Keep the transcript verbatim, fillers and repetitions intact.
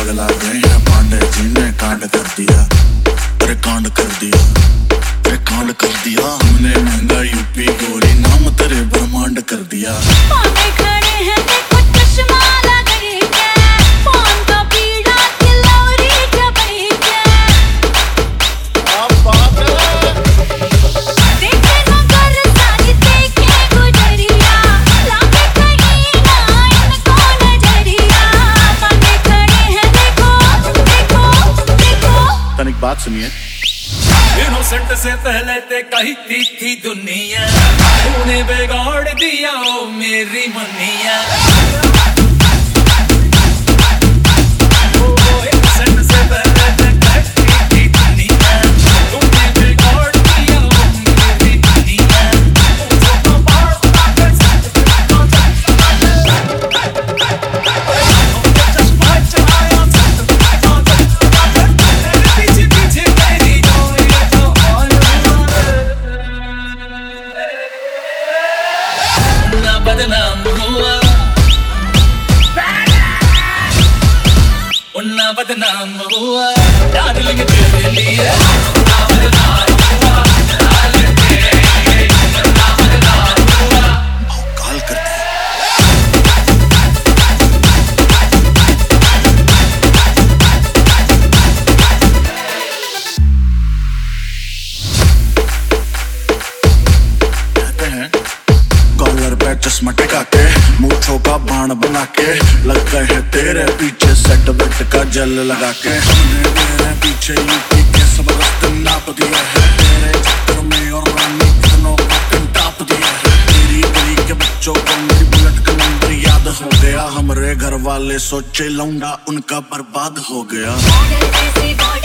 पगला गए हैं, पांडे जी ने कांड कर दिया, अरे कांड कर दिया, अरे कांड कर दिया। हमने महंगा यूपी गोरी, नाम तेरे ब्रह्मांड कर दिया। पांडे खड़े हैं देखो चश्मा लगाए क्या, फोन का बीड़ा खिलौरी जबाई क्या। अब बाप रे देखे नगर सारी देखे गुजरिया, लागे कहीं ना इनको नजरिया। पांडे खड़े हैं देखो देखो देखो। तनिक बात सुनिए। इनोसेंट से पहले ते कही थी, थी दुनिया, तूने बिगाड़ दिया ओ मेरी मनिया। ओ इनोसेंट से पहले ते कही थी दुनिया, तूने बिगाड़ दिया ओ मेरी मनिया। बदनाम हुआ, उन्ना बदनाम हुआ, डार्लिंग तेरे लिए उन्ना बदनाम हुआ, डार्लिंग तेरे लिए उन्ना बदनाम हुआ। काल कर दी। चश्मा टिका के मूंछों का बाण बना के, लग गए हैं तेरे पीछे सेट बेट का जल लगा के। हमने तेरे पीछे यूपी के सब रास्ते नाप दिए हैं, तेरे चक्कर में और रानी कितनों को टाप दिया है। तेरी गली के बच्चों को मेरी बुलेट का नंबर याद हो गया, हमारे घर वाले सोचे लौंडा उनका बर्बाद हो गया।